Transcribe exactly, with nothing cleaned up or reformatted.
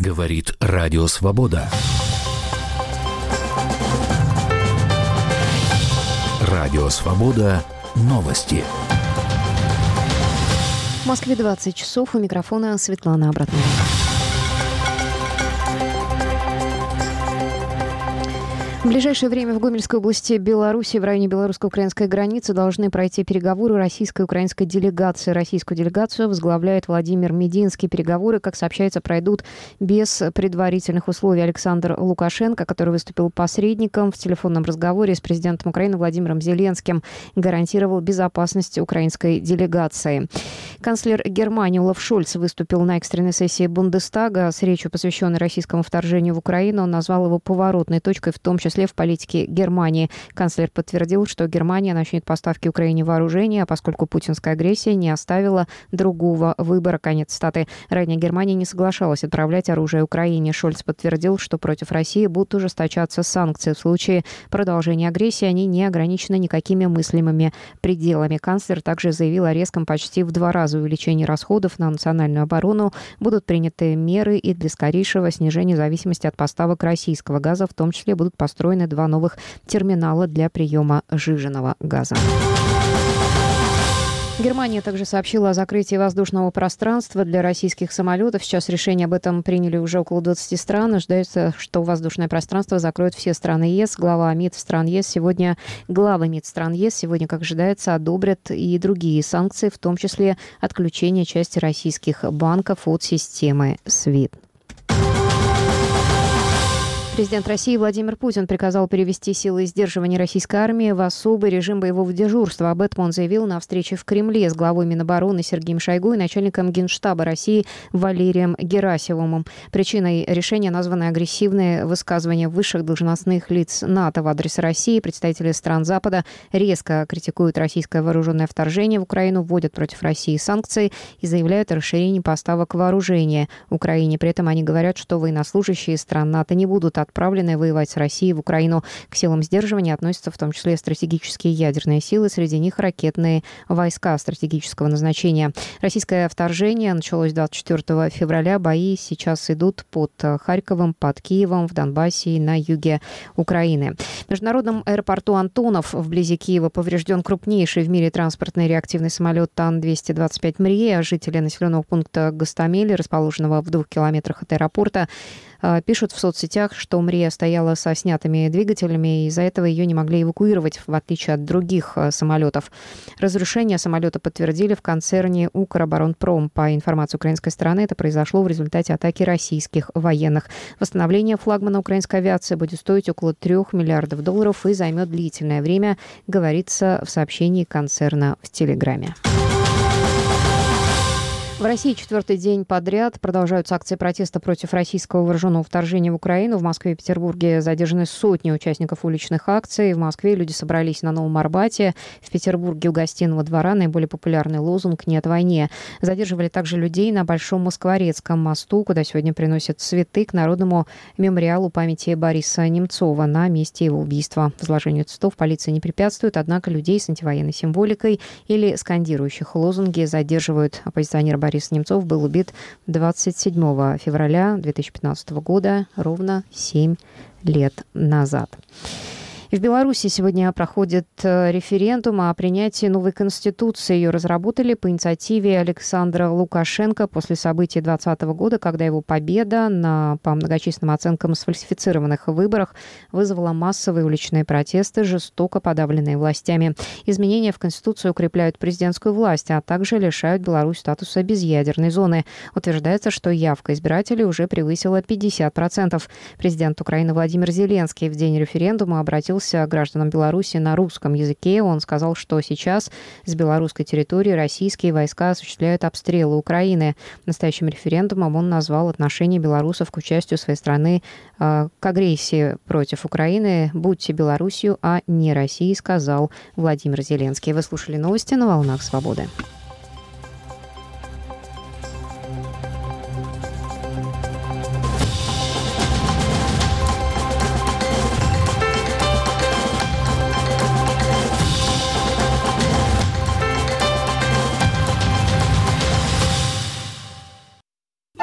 Говорит Радио Свобода. Радио Свобода. Новости. В Москве двадцать часов. У микрофона Светлана Обратная. В ближайшее время в Гомельской области Беларуси, в районе белорусско-украинской границы, должны пройти переговоры российской и украинской делегации. Российскую делегацию возглавляет Владимир Мединский. Переговоры, как сообщается, пройдут без предварительных условий. Александр Лукашенко, который выступил посредником в телефонном разговоре с президентом Украины Владимиром Зеленским, гарантировал безопасность украинской делегации. Канцлер Германии Олаф Шольц выступил на экстренной сессии Бундестага с речью, посвященной российскому вторжению в Украину. Он назвал его поворотной точкой, в том числе в политике Германии. Канцлер подтвердил, что Германия начнет поставки Украине вооружения, а поскольку путинская агрессия не оставила другого выбора. Конец цитаты. Ранее Германия не соглашалась отправлять оружие Украине. Шольц подтвердил, что против России будут ужесточаться санкции. В случае продолжения агрессии они не ограничены никакими мыслимыми пределами. Канцлер также заявил о резком почти в два раза увеличении расходов на национальную оборону. Будут приняты меры и для скорейшего снижения зависимости от поставок российского газа. В том числе будут построены два новых терминала для приема сжиженного газа. Германия также сообщила о закрытии воздушного пространства для российских самолетов. Сейчас решение об этом приняли уже около двадцати стран. Ожидается, что воздушное пространство закроют все страны ЕС. Глава МИД стран ЕС сегодня, главы МИД стран ЕС сегодня, как ожидается, одобрят и другие санкции, в том числе отключение части российских банков от системы свифт. Президент России Владимир Путин приказал перевести силы сдерживания российской армии в особый режим боевого дежурства. Об этом он заявил на встрече в Кремле с главой Минобороны Сергеем Шойгу и начальником Генштаба России Валерием Герасимовым. Причиной решения названы агрессивные высказывания высших должностных лиц НАТО в адрес России. Представители стран Запада резко критикуют российское вооруженное вторжение в Украину, вводят против России санкции и заявляют о расширении поставок вооружения Украине. При этом они говорят, что военнослужащие стран НАТО не будут отправленные воевать с Россией в Украину. К силам сдерживания относятся в том числе стратегические ядерные силы, среди них ракетные войска стратегического назначения. Российское вторжение началось двадцать четвёртого февраля. Бои сейчас идут под Харьковом, под Киевом, в Донбассе и на юге Украины. В международном аэропорту Антонов вблизи Киева поврежден крупнейший в мире транспортный реактивный самолет Ан двести двадцать пять Мрия. Жители населенного пункта Гостомель, расположенного в двух километрах от аэропорта, пишут в соцсетях, что Мрия стояла со снятыми двигателями, и из-за этого ее не могли эвакуировать, в отличие от других самолетов. Разрушение самолета подтвердили в концерне «Укроборонпром». По информации украинской стороны, это произошло в результате атаки российских военных. Восстановление флагмана украинской авиации будет стоить около трех миллиардов долларов и займет длительное время, говорится в сообщении концерна в Телеграме. В России четвертый день подряд продолжаются акции протеста против российского вооруженного вторжения в Украину. В Москве и Петербурге задержаны сотни участников уличных акций. В Москве люди собрались на Новом Арбате. В Петербурге у Гостиного двора наиболее популярный лозунг «Нет войне». Задерживали также людей на Большом Москворецком мосту, куда сегодня приносят цветы к Народному мемориалу памяти Бориса Немцова на месте его убийства. Возложению цветов полиция не препятствует, однако людей с антивоенной символикой или скандирующих лозунги задерживают. Оппозиционер Борис Немцов был убит двадцать седьмого февраля две тысячи пятнадцатого года, ровно семь лет назад. В Беларуси сегодня проходит референдум о принятии новой конституции. Ее разработали по инициативе Александра Лукашенко после событий двадцатого года, когда его победа на, по многочисленным оценкам, сфальсифицированных выборах вызвала массовые уличные протесты, жестоко подавленные властями. Изменения в Конституцию укрепляют президентскую власть, а также лишают Беларусь статуса безъядерной зоны. Утверждается, что явка избирателей уже превысила пятьдесят процентов. Президент Украины Владимир Зеленский в день референдума обратился к гражданам Беларуси на русском языке. Он сказал, что сейчас с белорусской территории российские войска осуществляют обстрелы Украины. Настоящим референдумом он назвал отношение белорусов к участию своей страны э, к агрессии против Украины. «Будьте Беларусью, а не Россией», сказал Владимир Зеленский. Вы слушали новости на «Волнах Свободы».